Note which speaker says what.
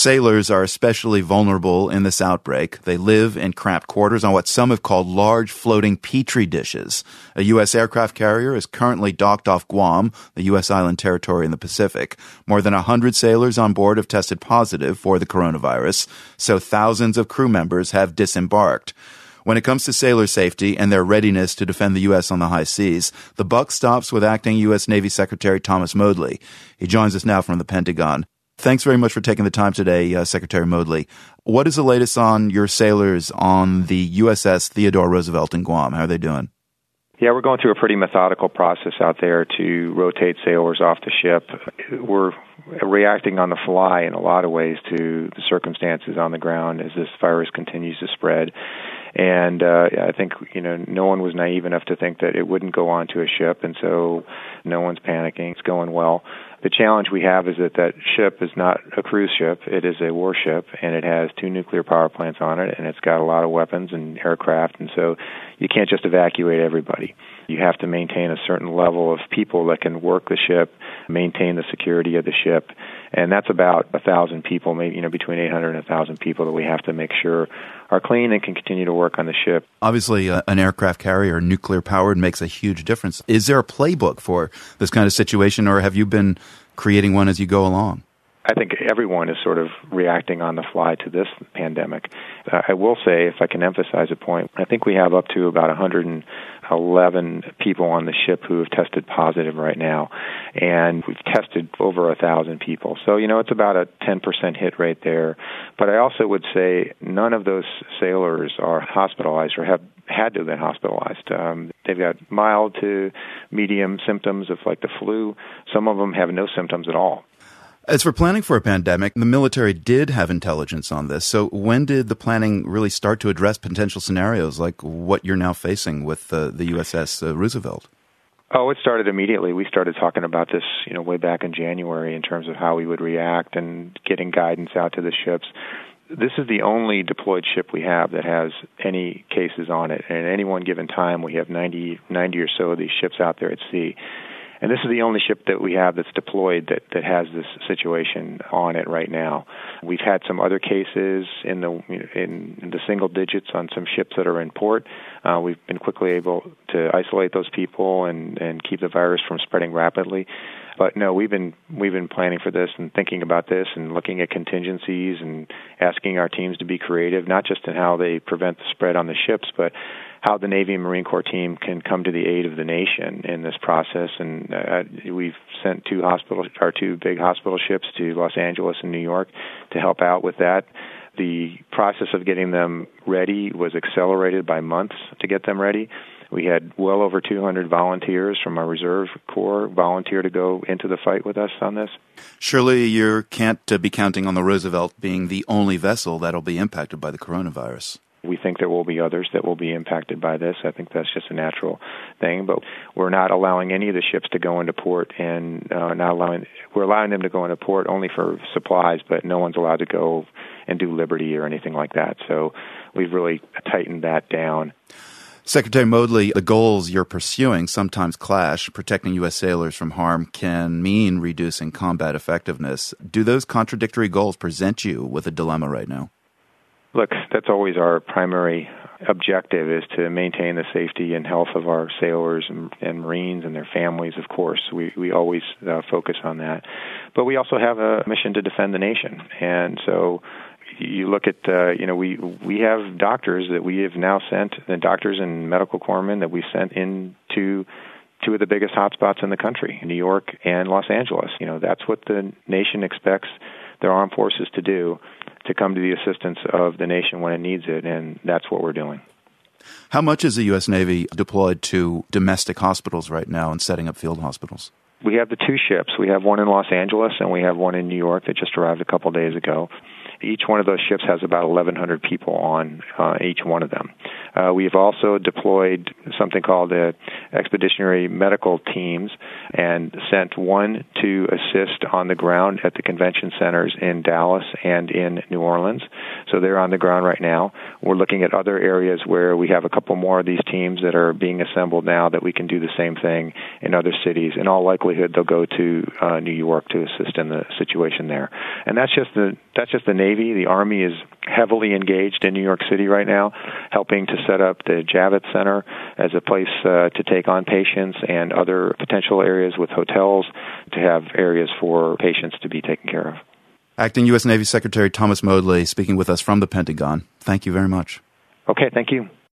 Speaker 1: Sailors are especially vulnerable in this outbreak. They live in cramped quarters on what some have called large floating petri dishes. A U.S. aircraft carrier is currently docked off Guam, the U.S. island territory in the Pacific. More than 100 sailors on board have tested positive for the coronavirus, so thousands of crew members have disembarked. When it comes to sailor safety and their readiness to defend the U.S. on the high seas, the buck stops with acting U.S. Navy Secretary Thomas Modly. He joins us now from the Pentagon. Thanks very much for taking the time today, Secretary Modly. What is the latest on your sailors on the USS Theodore Roosevelt in Guam? How are they doing?
Speaker 2: Yeah, we're going through a pretty methodical process out there to rotate sailors off the ship. We're reacting on the fly in a lot of ways to the circumstances on the ground as this virus continues to spread. And I think, no one was naive enough to think that it wouldn't go onto a ship, and so no one's panicking. It's going well. The challenge we have is that ship is not a cruise ship. It is a warship, and it has 2 nuclear power plants on it, and it's got a lot of weapons and aircraft, and so you can't just evacuate everybody. You have to maintain a certain level of people that can work the ship, maintain the security of the ship, and that's about 1,000 people, maybe between 800 and 1,000 people that we have to make sure are clean and can continue to work on the ship.
Speaker 1: Obviously, an aircraft carrier, nuclear-powered, makes a huge difference. Is there a playbook for this kind of situation, or have you been creating one as you go along?
Speaker 2: I think everyone is sort of reacting on the fly to this pandemic. I will say, if I can emphasize a point, I think we have up to about 111 people on the ship who have tested positive right now, and we've tested over 1,000 people. So, it's about a 10% hit rate there. But I also would say none of those sailors are hospitalized or have had to have been hospitalized. They've got mild to medium symptoms of like the flu. Some of them have no symptoms at all.
Speaker 1: As for planning for a pandemic, the military did have intelligence on this. So when did the planning really start to address potential scenarios like what you're now facing with the USS Roosevelt?
Speaker 2: Oh, it started immediately. We started talking about this, way back in January in terms of how we would react and getting guidance out to the ships. This is the only deployed ship we have that has any cases on it. And at any one given time, we have 90 or so of these ships out there at sea. And this is the only ship that we have that's deployed that has this situation on it right now. We've had some other cases in the single digits on some ships that are in port. We've been quickly able to isolate those people and keep the virus from spreading rapidly. But no, we've been planning for this and thinking about this and looking at contingencies and asking our teams to be creative, not just in how they prevent the spread on the ships, but how the Navy and Marine Corps team can come to the aid of the nation in this process. And we've sent 2 big hospital ships to Los Angeles and New York to help out with that. The process of getting them ready was accelerated by months to get them ready. We had well over 200 volunteers from our Reserve Corps volunteer to go into the fight with us on this.
Speaker 1: Surely you can't be counting on the Roosevelt being the only vessel that'll be impacted by the coronavirus.
Speaker 2: We think there will be others that will be impacted by this. I think that's just a natural thing, but we're not allowing any of the ships to go into port, and we're allowing them to go into port only for supplies, but no one's allowed to go and do liberty or anything like that. So we've really tightened that down.
Speaker 1: Secretary Modly, the goals you're pursuing sometimes clash. Protecting U.S. sailors from harm can mean reducing combat effectiveness. Do those contradictory goals present you with a dilemma right now?
Speaker 2: Look, that's always our primary objective, is to maintain the safety and health of our sailors and Marines and their families, of course. We always focus on that. But we also have a mission to defend the nation. And so you look at, we have doctors that we have now sent, the doctors and medical corpsmen that we sent into 2 of the biggest hotspots in the country, New York and Los Angeles. That's what the nation expects their armed forces to do, to come to the assistance of the nation when it needs it, and that's what we're doing.
Speaker 1: How much is the U.S. Navy deployed to domestic hospitals right now and setting up field hospitals?
Speaker 2: We have the 2 ships. We have one in Los Angeles and we have one in New York that just arrived a couple days ago. Each one of those ships has about 1,100 people on each one of them. We have also deployed something called a expeditionary medical teams and sent one to assist on the ground at the convention centers in Dallas and in New Orleans. So they're on the ground right now. We're looking at other areas where we have a couple more of these teams that are being assembled now that we can do the same thing in other cities. In all likelihood, they'll go to New York to assist in the situation there. And that's just the Navy. The Army is heavily engaged in New York City right now, helping to set up the Javits Center as a place to take on patients and other potential areas with hotels to have areas for patients to be taken care of.
Speaker 1: Acting U.S. Navy Secretary Thomas Modly speaking with us from the Pentagon. Thank you very much.
Speaker 2: Okay, thank you.